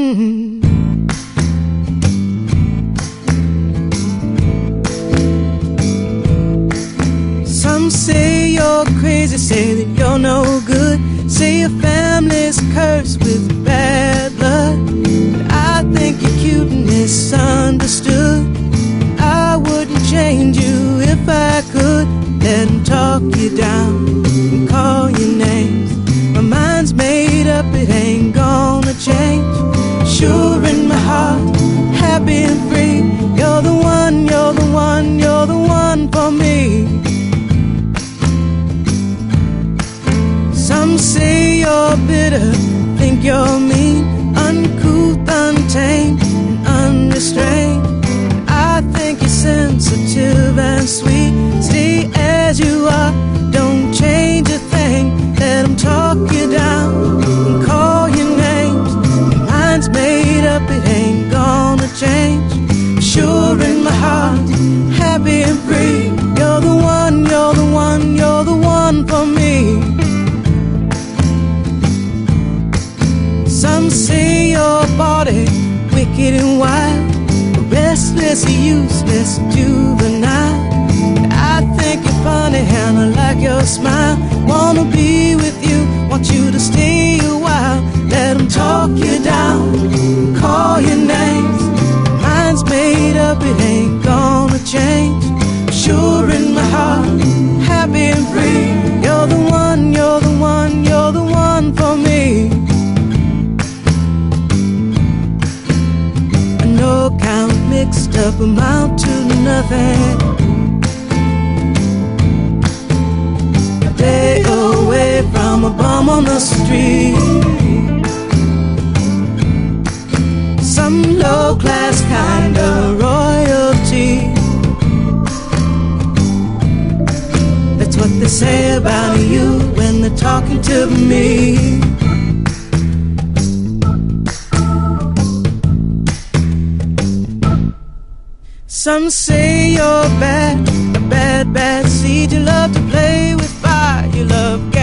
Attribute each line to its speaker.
Speaker 1: Some say you're crazy, say that you're no good, say your family's cursed with bad blood. But I think you're cute and misunderstood. I wouldn't change you if I could. Let them talk you down and call you names. My mind's made up, it ain't gonna change. Sure in my heart, happy and free. You're the one, you're the one, you're the one for me. Some say you're bitter, think you're mean, uncouth, untamed, and unrestrained. I think you're sensitive and sweet. Stay as you are, don't change a thing. Let them talk you down and call you names. Mine's made up, it ain't gonna change. Sure in my heart, happy and free. You're the one, you're the one, you're the one for me. Some say your body wicked and wild, restless, useless, juvenile. I think you're funny and I like your smile. Wanna be with you, want you to stay a while. Let them talk you down, call your names. Mine's made up, it ain't gonna change. Sure in my heart, happy and free. You're the one, you're the one, you're the one for me. No count mixed up amount to nothing. A day away from a bum on the street. Some low-class kind of royalty. That's what they say about you when they're talking to me. Some say you're bad, a bad, bad seed. You love to play with fire, you love